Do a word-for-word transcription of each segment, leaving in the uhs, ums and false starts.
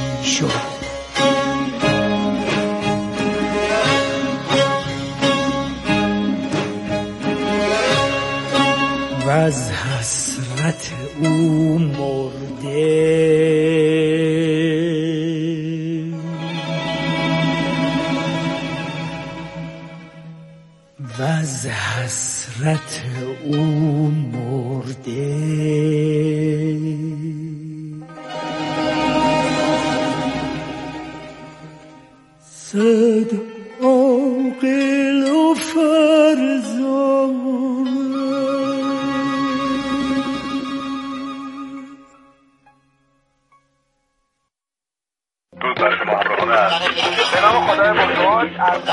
شد. و از حسرت او مرده و از حسرت او مرده صد عاقل و فرزانه به نام خدای بزرگ از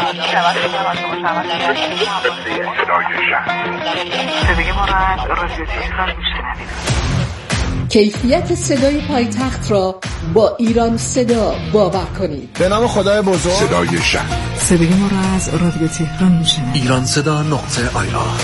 صدای ما را از رادیو تهران میشنوید. کیفیت صدای پایتخت را با ایران صدا باور کنید. به نام خدای بزرگ صدای شهر صدای ما را از رادیو تهران میشنوید. ایران صدا نقطه آی آر.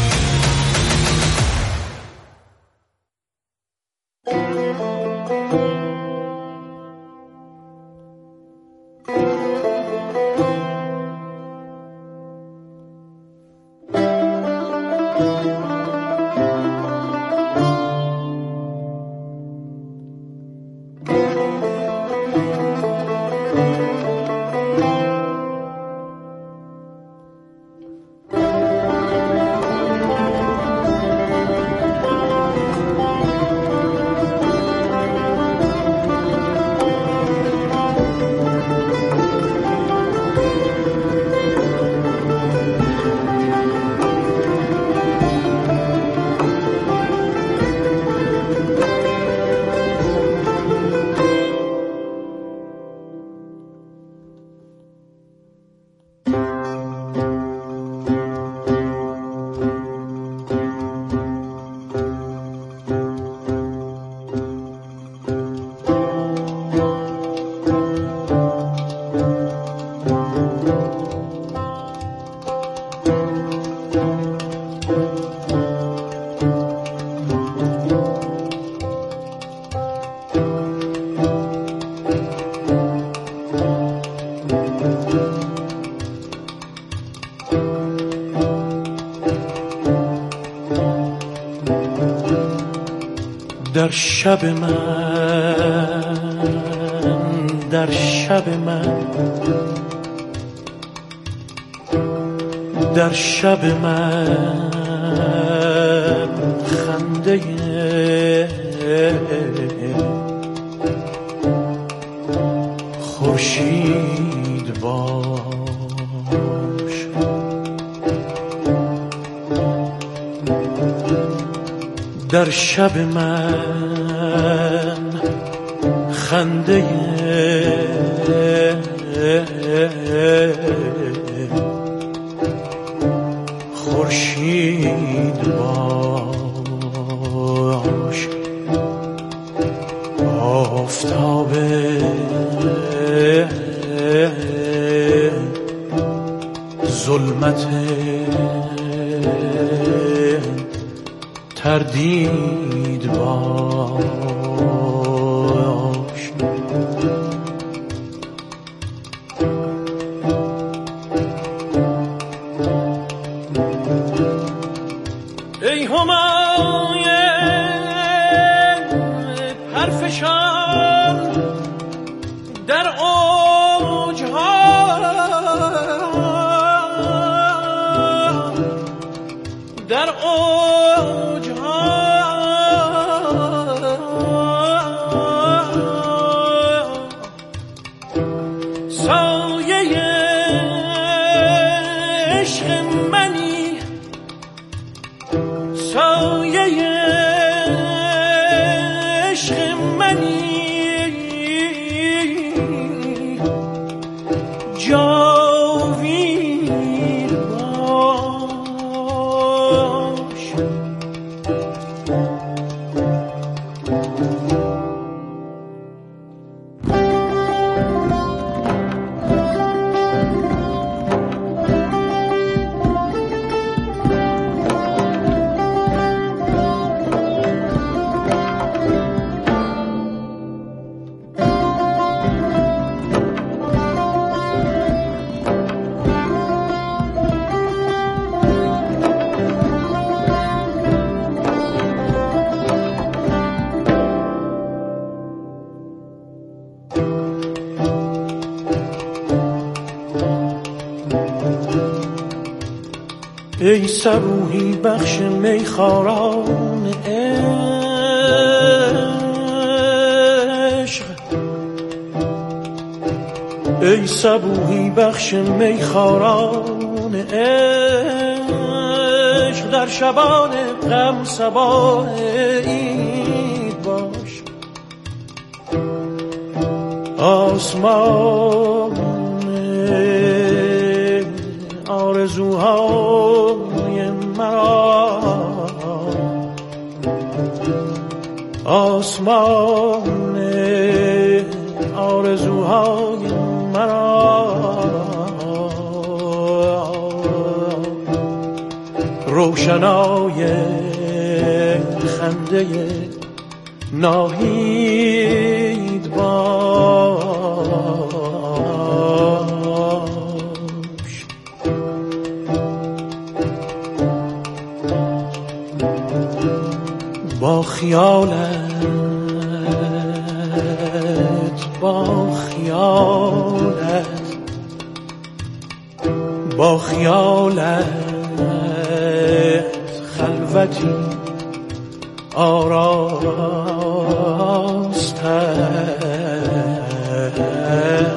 در شب من در شب من در شب من خنده خورشید باش. در شب من خنده خورشید باش. آفتاب ظلمت تردید باش. ای همای پرفشان در اوجها در اوجها سایه عشق منی سایه عشق منی جاوید باش. ای صبوحی بخش میخواران عشق، ای صبوحی بخش میخواران عشق، در شبان غم صباح عید باش. آسمان آرزوهای مرا، آسمان آرزوهای مرا، روشنای خنده ناهید باش. با خیالت با خیالت با خیالت خلوتی آراستم،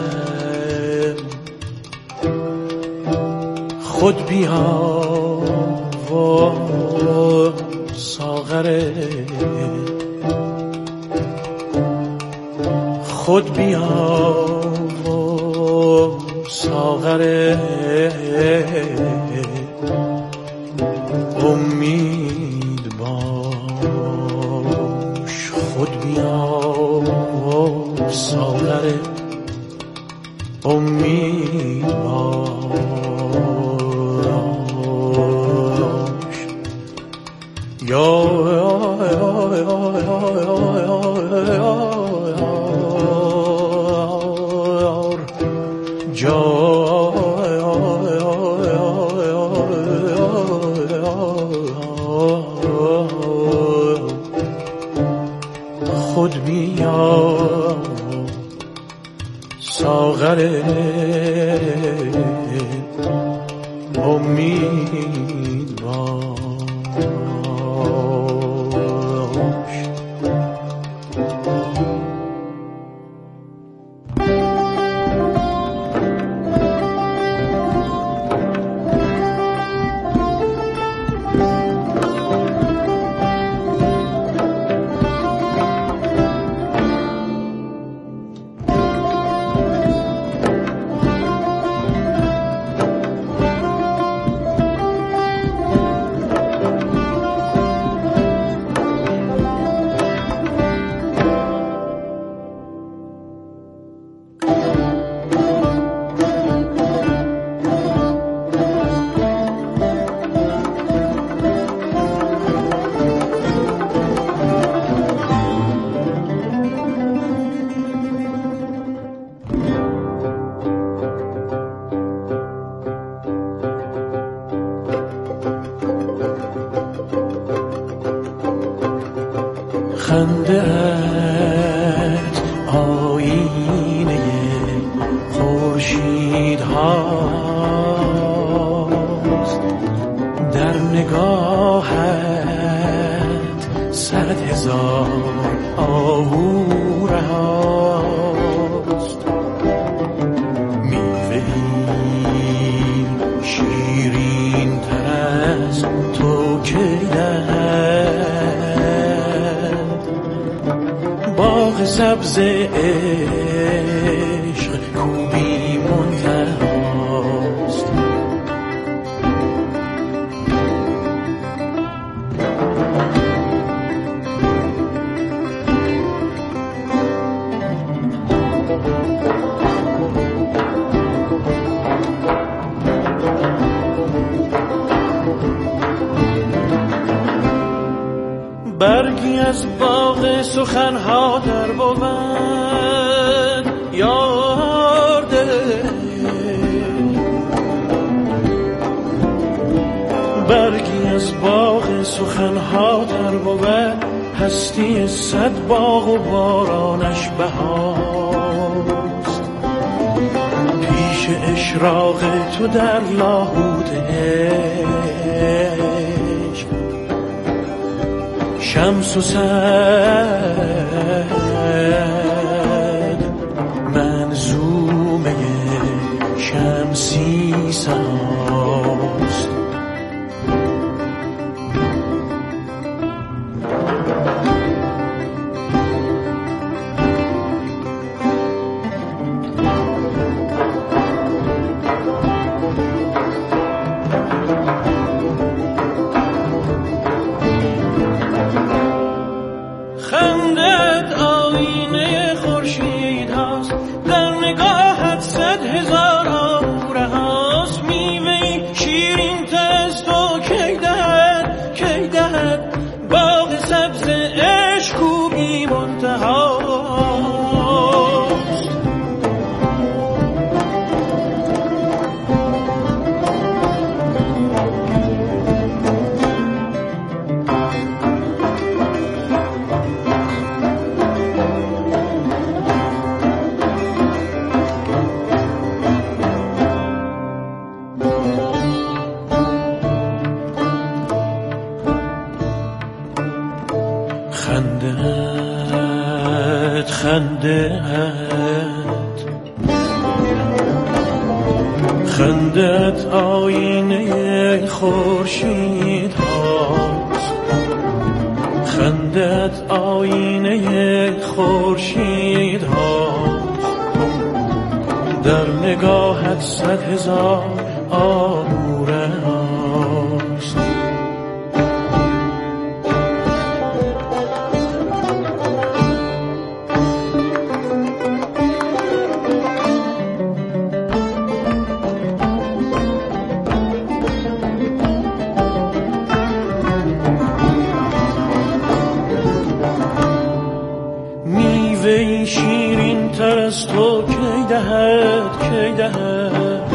خود بیا و ساغر خود بیا و ساغر امید باش. خود بیا و ساغر امید باش. یا خود بیا ساغر امید باش. خنده‌ات آینه خورشید هاست، در نگاهت صد هزار آهو رهاست. میوه‌ای شیرین تر از تو که باغ سبز عشق کوبی منتهاست. برگی از باغ سخنها در بود یار دل، برگی از باغ سخنها در بود هستی صد باغ و بارانش بهار. چراغ تو در لاهوت عشق شمس و صد منظومه شمسی ساست. خندت خندت خندت آینه خورشید هاست. خندت آینه خورشید هاست. در نگاهت صد هزار آموره هاست. میوه شیرین تر از تو کی دهد کی دهد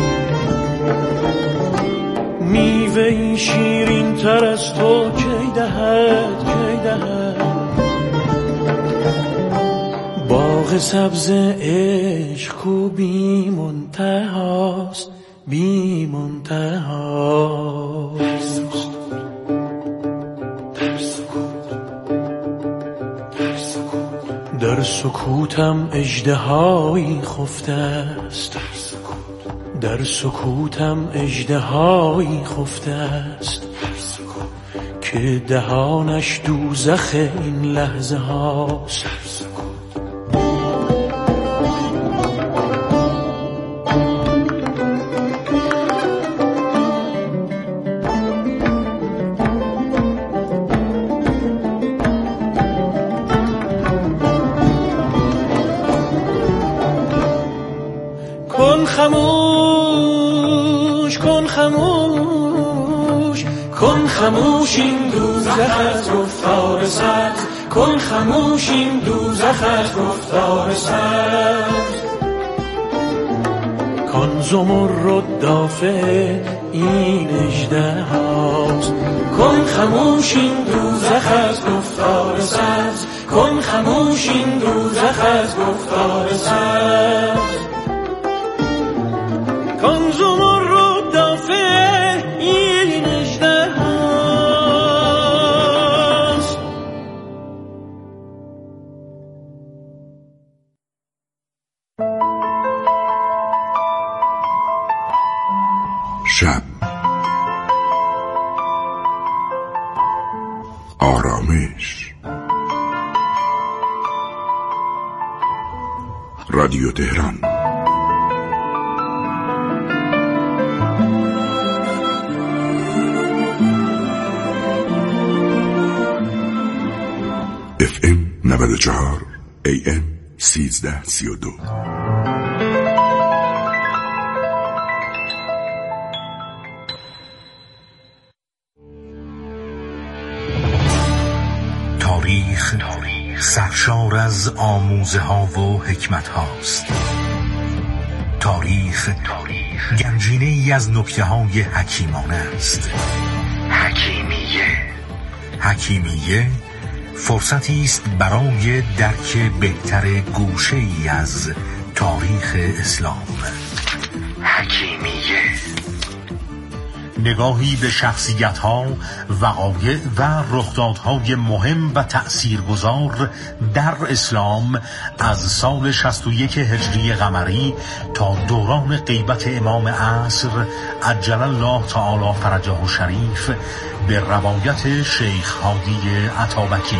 میوه شیرین تر از تو کی دهد کی دهد باغ سبز عشق کو بی منتهاست بی منتهاست. در سکوتم اژدهایی خفته است. در سکوتم اژدهایی خفته است که دهانش دوزخ این لحظه هاست. کن خموش کن خموش کن خموش این دوزخ از گفتار سبز. کن خموش این دوزخ از گفتار سبز. کن زمرد دافع این اژدهاست. کن خموش این دوزخ از گفتار سبز. کن خموش این دوزخ از گفتار سبز. کن زمرد دافع این اژدهاست. شب آرامش. رادیو تهران. اف ام نود و چهار ای ام سیزده سی و دو. تاریخ سرشار از آموزه ها و حکمت هاست. تاریخ گنجینه ای از نکته های حکیمانه است. حکیمیه حکیمیه فرصتی است برای درک بهتر گوشه ای از تاریخ اسلام. حکیمیه، نگاهی به شخصیت‌ها، وقایع و رخدادهای مهم و تأثیرگذار در اسلام از سال شصت و یک هجری قمری تا دوران غیبت امام عصر عجل الله تعالی فرجه الشریف به روایت شیخ هادی عطابکی.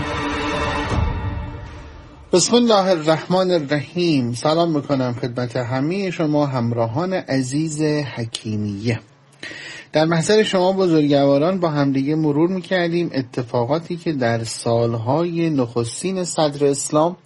بسم الله الرحمن الرحیم. سلام میکنم خدمت همه شما همراهان عزیز حکیمیه. در محضر شما بزرگواران با همدیگه مرور میکردیم اتفاقاتی که در سالهای نخستین صدر اسلام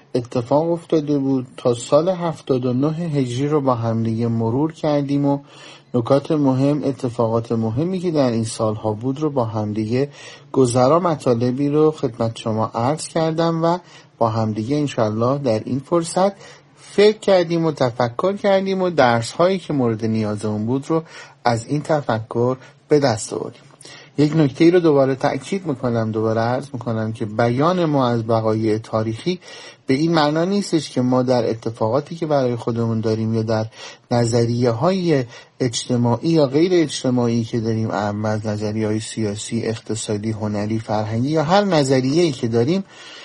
اتفاق افتاده بود. تا سال هفتاد و نه هجری رو با همدیگه مرور کردیم و نکات مهم، اتفاقات مهمی که در این سالها بود رو با همدیگه گذرا مطالبی رو خدمت شما عرض کردم و با همدیگه انشالله در این فرصت فکر کردیم و تفکر کردیم و درس هایی که مورد نیازمون بود رو از این تفکر به دست آوردیم. یک نکته رو دوباره تأکید میکنم، دوباره عرض میکنم که بیان ما از وقایع تاریخی به این معنا نیستش که ما در اتفاقاتی که برای خودمون داریم یا در نظریه های اجتماعی یا غیر اجتماعی که داریم، اما از نظریه های سیاسی، اقتصادی، هنری، فرهنگی یا هر نظریه‌ای که داریم،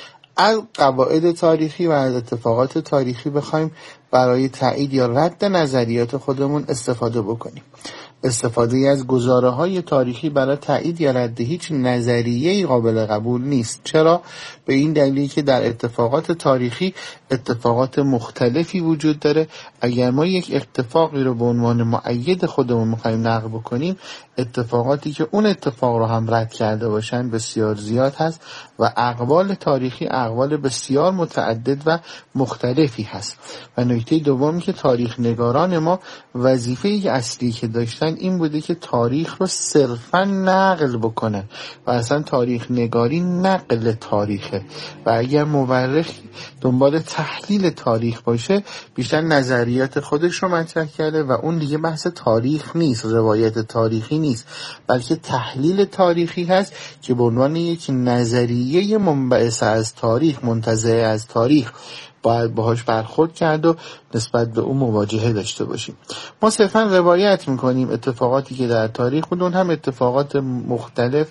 از قواعد تاریخی و از اتفاقات تاریخی بخوایم برای تایید یا رد نظریات خودمون استفاده بکنیم. استفاده از گزاره‌های تاریخی برای تایید یا رد هیچ نظریه‌ای قابل قبول نیست. چرا؟ به این دلیلی که در اتفاقات تاریخی اتفاقات مختلفی وجود داره. اگر ما یک اتفاقی رو به عنوان مؤید خودمون می‌خوایم نقل بکنیم، اتفاقاتی که اون اتفاق رو هم رد کرده باشن بسیار زیاد هست و اقوال تاریخی اقوال بسیار متعدد و مختلفی هست. و نکته دومی که تاریخ نگاران ما وظیفه اصلی که داشتن این بوده که تاریخ رو صرفا نقل بکنن و اصلا تاریخ نگاری نقل تاریخه و اگر مورخ دنبال تحلیل تاریخ باشه بیشتر نظریات خودش رو مطرح کرده و اون دیگه بحث تاریخ نیست، روایت تاریخی نیست، بلکه تحلیل تاریخی هست که به عنوان یک نظریه منبعث از تاریخ، منتزع از تاریخ باید باهاش برخورد کرد و نسبت به اون مواجهه داشته باشیم. ما صرفا روایت میکنیم اتفاقاتی که در تاریخ بود، اون هم اتفاقات مختلف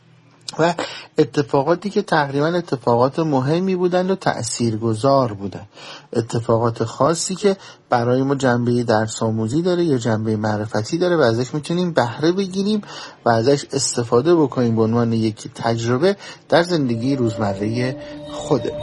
و اتفاقاتی که تقریبا اتفاقات مهمی بودند و تأثیرگذار بودند، اتفاقات خاصی که برای ما جنبه درس آموزی داره یا جنبه معرفتی داره و ازش میتونیم بهره بگیریم و ازش استفاده بکنیم به عنوان یک تجربه در زندگی روزمره خودمون.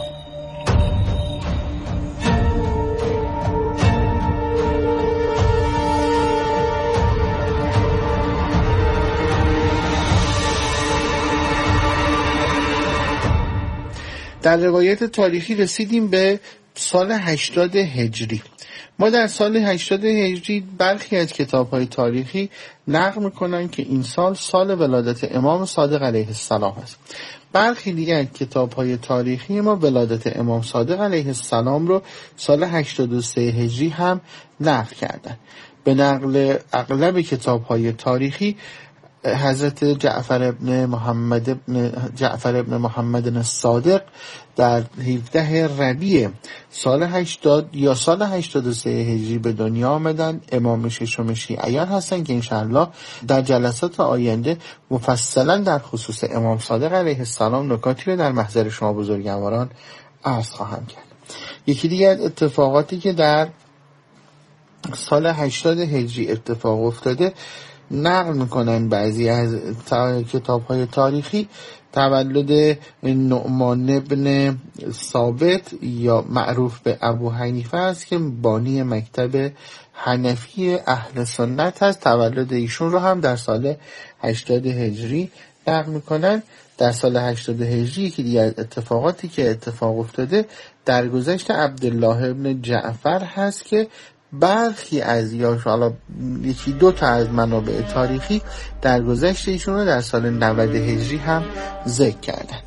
در روایت تاریخی رسیدیم به سال هشتاد هجری. ما در سال هشتاد هجری برخی از کتاب‌های تاریخی نقل می‌کنن که این سال سال ولادت امام صادق علیه السلام است. برخی دیگر کتاب‌های تاریخی ما ولادت امام صادق علیه السلام رو سال هشتاد و سه هجری هم نقل کردن. به نقل اغلب کتاب‌های تاریخی حضرت جعفر ابن محمد ابن جعفر ابن محمد الصادق در هفده ربیع سال هشتاد یا سال هشتاد و سه هجری به دنیا آمدن. امام ششم شیعیان هستن که انشاءالله در جلسات آینده مفصلا در خصوص امام صادق علیه السلام نکاتی رو در محضر شما بزرگواران عرض خواهم کرد. یکی دیگر اتفاقاتی که در سال هشتاد هجری اتفاق افتاده نقل میکنن بعضی از کتاب‌های تاریخی، تولد نعمان ابن ثابت یا معروف به ابو حنیفه است که بانی مکتب حنفی اهل سنت هست. تولد ایشون رو هم در سال هشتاد هجری نقل میکنن. در سال هشتاد هجری که دیگر اتفاقاتی که اتفاق افتاده درگذشت عبدالله ابن جعفر هست که برخی از یا حالا یکی دو تا از منابع تاریخی در گذشت ایشون رو در سال نود هجری هم ذکر کردن.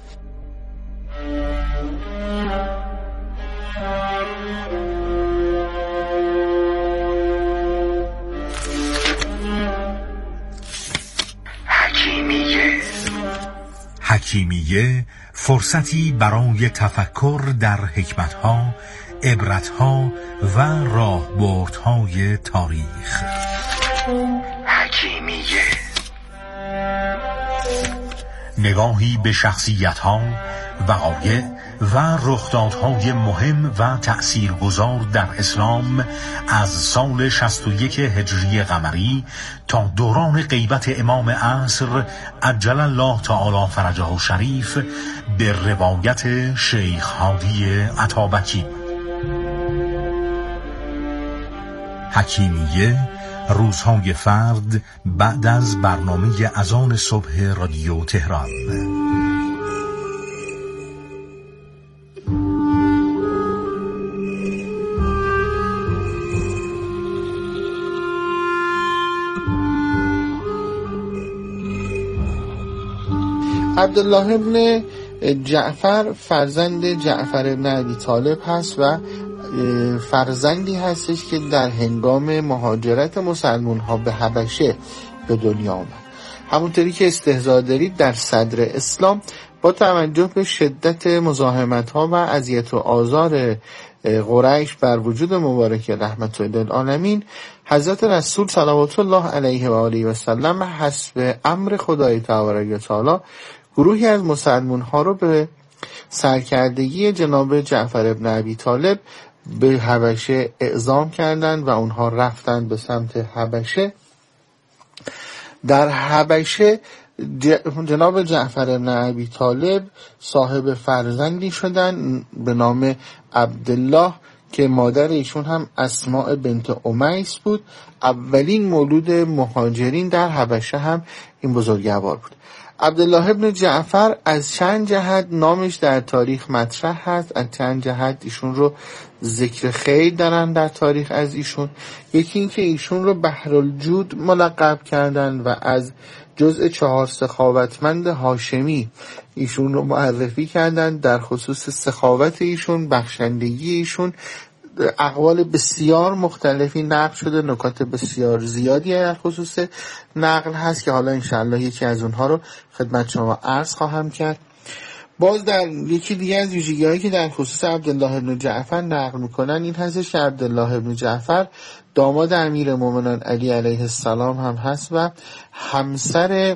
حکیمیه. حکیمیه فرصتی برای تفکر در حکمتها، عبرتها و راهبردهای تاریخ. حکیمیه، نگاهی به شخصیت‌ها، وقایع و رخدادهای مهم و تأثیرگذار در اسلام از سال شصت و یک هجری قمری تا دوران غیبت امام عصر عجل الله تعالی فرجه شریف به روایت شیخ هادی عطابکی. حکیمیه، روزهای فرد بعد از برنامه اذان صبح رادیو تهران. عبدالله ابن جعفر فرزند جعفر ابن ابی طالب هست و فرزندی هستش که در هنگام مهاجرت مسلمان ها به حبشه به دنیا آمد. همونطوری که استحضار دارید در صدر اسلام با توجه به شدت مزاحمت ها و اذیت و آزار قریش بر وجود مبارک رحمت للعالمین، حضرت رسول صلوات الله علیه و آله و سلم حسب امر خدای تبارک و تعالی گروهی از مسلمان ها رو به سرکردگی جناب جعفر ابن ابی طالب به حبشه اعزام کردند و اونها رفتند به سمت حبشه. در حبشه جناب جعفر ابن ابی طالب صاحب فرزندی شدند به نام عبدالله که مادر ایشون هم اسماء بنت امیس بود. اولین مولود مهاجرین در حبشه هم این بزرگوار بود. عبدالله ابن جعفر از چند جهت نامش در تاریخ مطرح هست، از چند جهت ایشون رو ذکر خیر دارن در تاریخ از ایشون. یکی این که ایشون رو بحرالجود ملقب کردن و از جزء چهار سخاوتمند هاشمی ایشون رو معرفی کردن. در خصوص سخاوت ایشون، بخشندگی ایشون اقوال بسیار مختلفی نقل شده، نکات بسیار زیادی در خصوص نقل هست که حالا انشاءالله یکی از اونها رو خدمت شما عرض خواهم کرد. باز در یکی دیگه از ویژگی‌هایی که در خصوص عبدالله ابن جعفر نقل میکنن این هستش که عبدالله ابن جعفر داماد امیر مومنان علی علیه السلام هم هست و همسر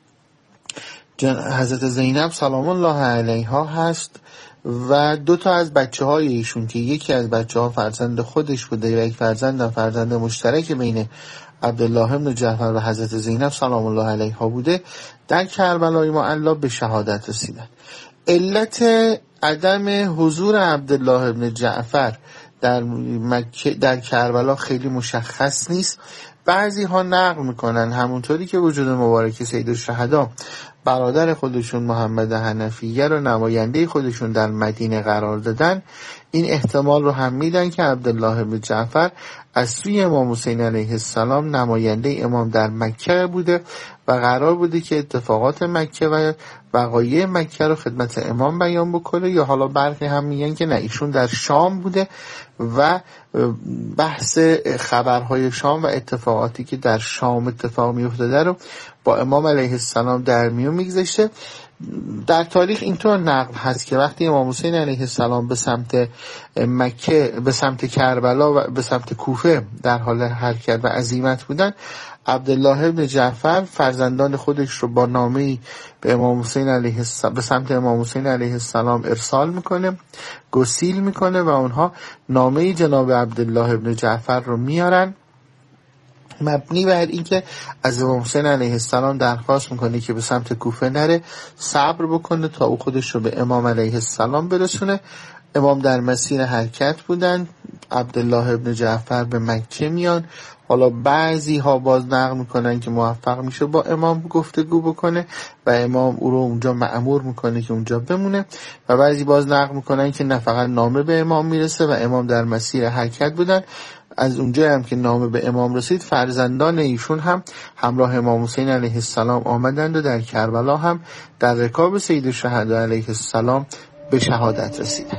حضرت زینب سلام الله علیها هست و دو تا از بچه های ایشون که یکی از بچه ها فرزند خودش بوده و یک فرزند هم فرزند مشترک بین عبدالله ابن جعفر و حضرت زینب سلام الله علیها بوده، در کربلای معلی به شهادت رسیدن. علت عدم حضور عبدالله ابن جعفر در مکه در کربلا خیلی مشخص نیست. بعضی ها نقل میکنن همونطوری که وجود مبارک سید الشهدا برادر خودشون محمد حنفیه رو نماینده خودشون در مدینه قرار دادن، این احتمال رو هم میدن که عبدالله بن جعفر از سوی امام حسین علیه السلام نماینده امام در مکه بوده و قرار بوده که اتفاقات مکه و وقایع مکه رو خدمت امام بیان بکنه، یا حالا برخی هم میگن که نه ایشون در شام بوده و بحث خبرهای شام و اتفاقاتی که در شام اتفاق میافتاده رو با امام علیه السلام در میون میگذاشته. در تاریخ اینطور نقل هست که وقتی امام حسین علیه السلام به سمت مکه، به سمت کربلا و به سمت کوفه در حال حرکت و عزیمت بودن، عبدالله ابن جعفر فرزندان خودش رو با نامه‌ای به امام حسین علیه السلام به سمت امام حسین علیه السلام ارسال میکنه، گسیل میکنه و اونها نامه جناب عبدالله ابن جعفر رو میارن، مبنی بر اینکه از امام حسین علیه السلام درخواست میکنه که به سمت کوفه نره، صبر بکنه تا او خودش رو به امام علیه السلام برسونه. امام در مسیر حرکت بودن، عبدالله ابن جعفر به مکه میان. حالا بعضی ها باز نقل میکنن که موفق میشه با امام گفتگو بکنه و امام او رو اونجا مأمور میکنه که اونجا بمونه، و بعضی باز نقل میکنن که نه فقط نامه به امام میرسه و امام در مسیر حرکت بودن. از اونجا هم که نامه به امام رسید فرزندان ایشون هم همراه امام حسین علیه السلام آمدند و در کربلا هم در رکاب سید الشهدا علیه السلام به شهادت رسیدند.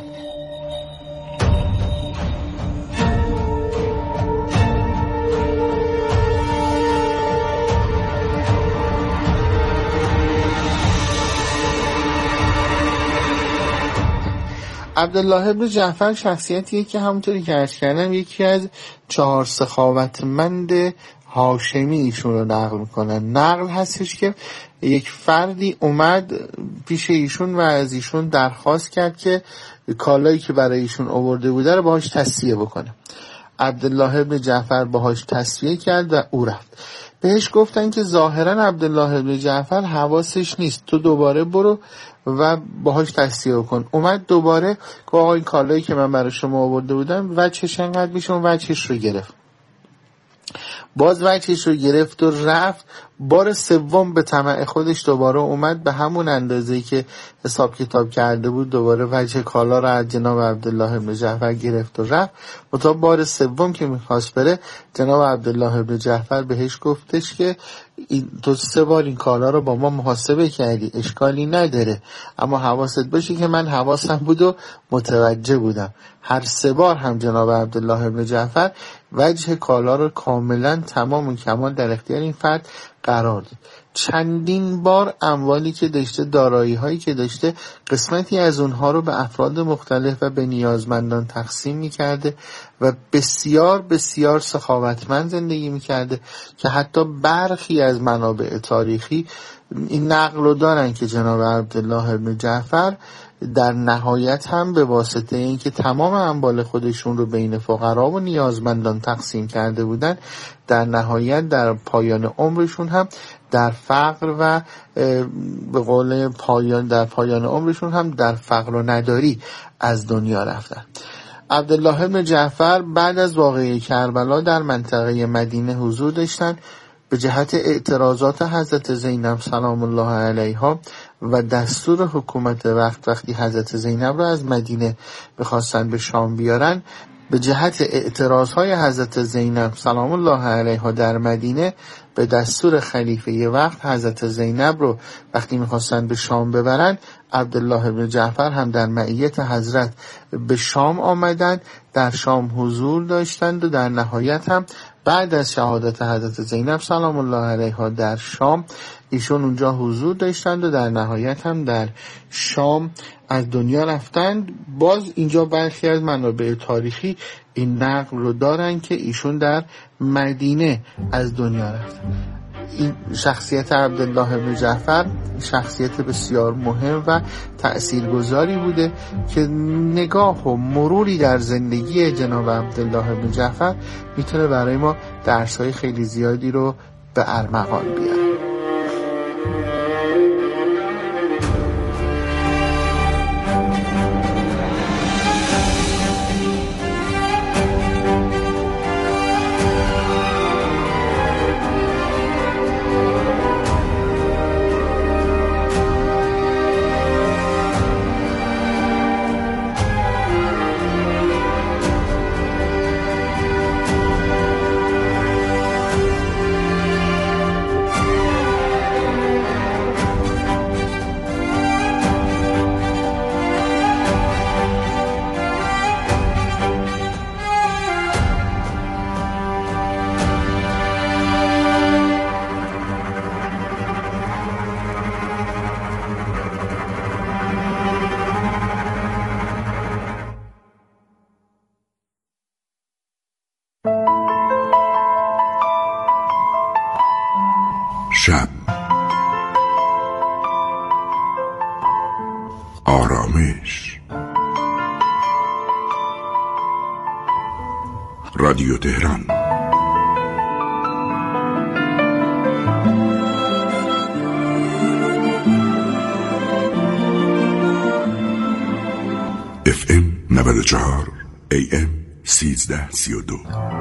عبدالله ابن جعفر شخصیتیه که همونطوری که عرض کردم یکی از چهار سخاوتمند هاشمی ایشون رو نقل میکنن. نقل هستش که یک فردی اومد پیش ایشون و از ایشون درخواست کرد که کالایی که برای ایشون آورده بوده رو باهاش تصفیه بکنه. عبدالله ابن جعفر باهاش تصفیه کرد و او رفت. بهش گفتن که ظاهرا عبدالله ابن جعفر حواسش نیست، تو دوباره برو و باهاش تصفیه کن. اومد دوباره که آقا این کالایی که من برای شما آورده بودم وجهش انقدر میشه، وجهش رو گرفت. باز وجهش رو گرفت و رفت. بار سوم به طمع خودش دوباره اومد به همون اندازه‌ای که حساب کتاب کرده بود، دوباره وجه کالا رو از جناب عبدالله ابن جعفر گرفت و رفت. و تا بار سوم که میخواست بره، جناب عبدالله ابن جعفر بهش گفتش که تو سه بار این کالا رو با ما محاسبه کردی، اشکالی نداره، اما حواست باشه که من حواسم بود و متوجه بودم. هر سه بار هم جناب عبدالله ابن جعفر وجه کالا رو کاملا تمام و کمال در اختیار این فرد قرار داد. چندین بار اموالی که داشته، دارایی هایی که داشته، قسمتی از اونها رو به افراد مختلف و به نیازمندان تقسیم میکرده و بسیار بسیار سخاوتمند زندگی میکرده که حتی برخی از منابع تاریخی این نقل رو دارن که جناب عبدالله ابن جعفر در نهایت هم به واسطه اینکه تمام اموال خودشون رو بین فقرا و نیازمندان تقسیم کرده بودن، در نهایت در پایان عمرشون هم در فقر و به قول پایان در پایان عمرشون هم در فقر و نداری از دنیا رفتن. عبدالله ابن جعفر بعد از واقعه کربلا در منطقه مدینه حضور داشتن. به جهت اعتراضات حضرت زینب سلام الله علیها و دستور حکومت وقت وقتی حضرت زینب را از مدینه بخواستن به شام بیارن، به جهت اعتراضهای حضرت زینب سلام الله علیها در مدینه به دستور خلیفه وقت حضرت زینب رو وقتی میخواستن به شام ببرن، عبدالله ابن جعفر هم در معیت حضرت به شام آمدند، در شام حضور داشتند و در نهایت هم بعد از شهادت حضرت زینب سلام الله علیها در شام ایشون اونجا حضور داشتند و در نهایت هم در شام از دنیا رفتند. باز اینجا برخی از منابع تاریخی این نقل رو دارن که ایشون در مدینه از دنیا رفتند. این شخصیت عبدالله ابن جعفر شخصیت بسیار مهم و تأثیرگذاری بوده که نگاه و مروری در زندگی جناب عبدالله ابن جعفر میتونه برای ما درس‌های خیلی زیادی رو به ارمغان بیاره. شب، آرامش، رادیو تهران. اف ام نود و چهار، ای ام سیزده سی و دو.